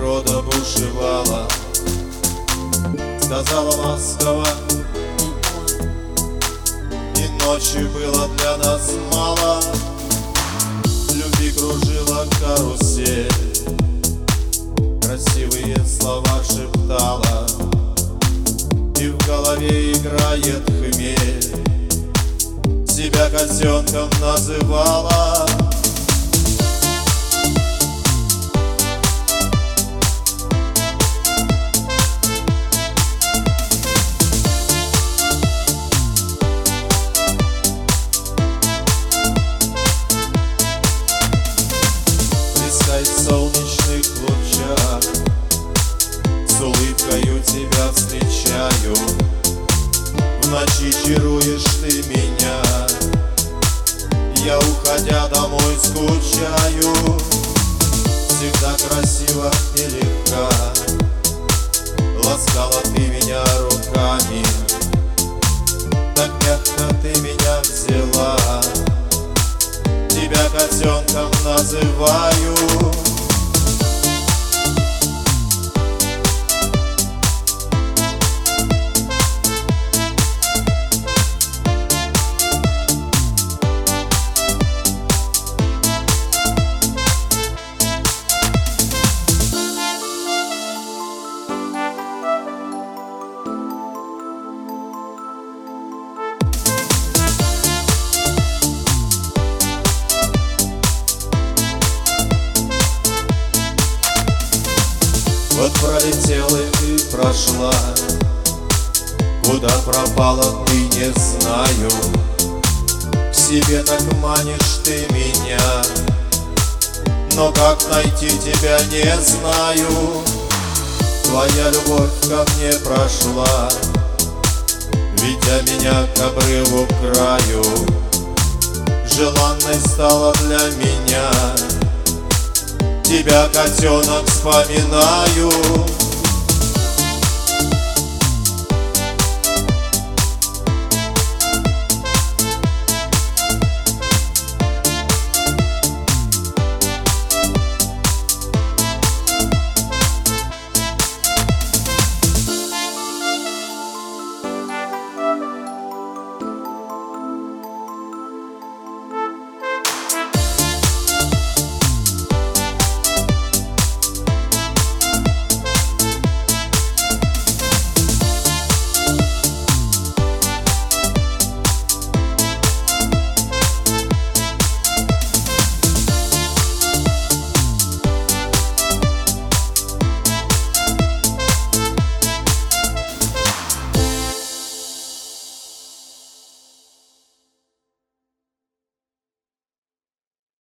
природа бушевала. Сказала Москва, и ночи было для нас мало. Любви кружила карусель, красивые слова шептала, и в голове играет хмель. Себя котенком называла. В солнечных лучах с улыбкою тебя встречаю. В ночи чаруешь ты меня, я, уходя домой, скучаю. Всегда красиво и легка ласкала ты меня руками, так мягко ты меня взяла. Тебя котенком называю. Вот пролетела и прошла, куда пропала ты, не знаю. К себе так манишь ты меня, но как найти тебя, не знаю. Твоя любовь ко мне прошла, ведя меня к обрыву, к краю. Желанной стала для меня, тебя, котенок, вспоминаю.